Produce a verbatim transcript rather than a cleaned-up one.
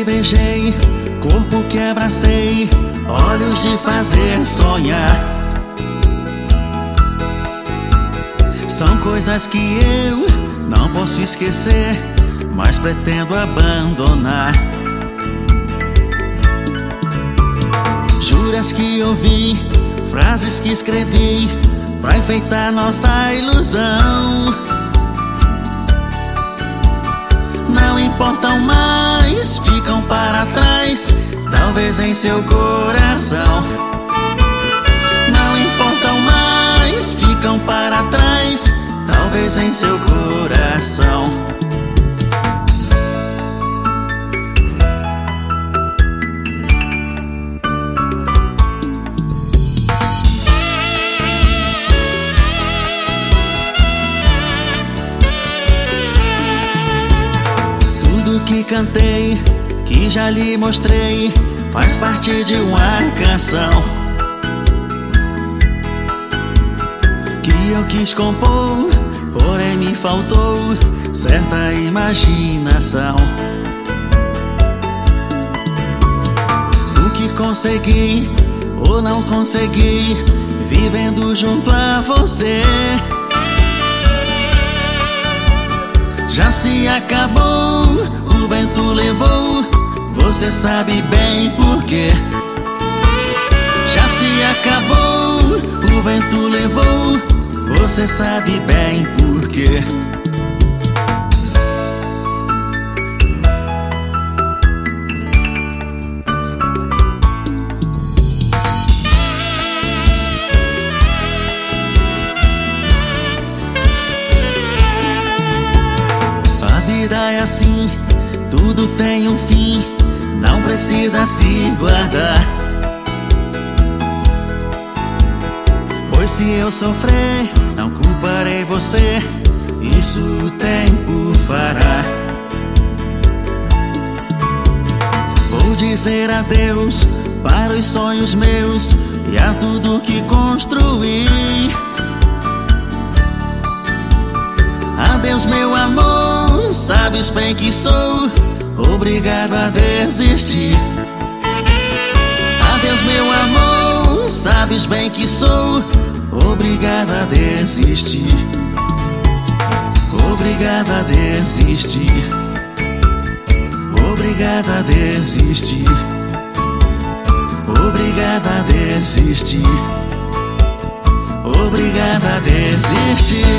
beijei, corpo que abracei, olhos de fazer sonhar. São coisas que eu não posso esquecer, mas pretendo abandonar. Juras que ouvi, frases que escrevi pra enfeitar nossa ilusão, não importam mais, ficam para trás, talvez em seu coração. Não importam mais, ficam para trás, talvez em seu coração. Que cantei, que já lhe mostrei, faz parte de uma canção que eu quis compor, porém me faltou certa imaginação. O que consegui ou não consegui, vivendo junto a você, já se acabou, o vento levou, você sabe bem por quê. Já se acabou, o vento levou, você sabe bem por quê. É assim, tudo tem um fim, não precisa se guardar. Pois se eu sofrer, não culparei você, isso o tempo fará. Vou dizer adeus para os sonhos meus e a tudo que construí. Adeus, meu amor, sabes bem que sou obrigado a desistir. Adeus, meu amor, sabes bem que sou obrigado a desistir. Obrigado a desistir. Obrigado a desistir. Obrigado a desistir. Obrigado a desistir.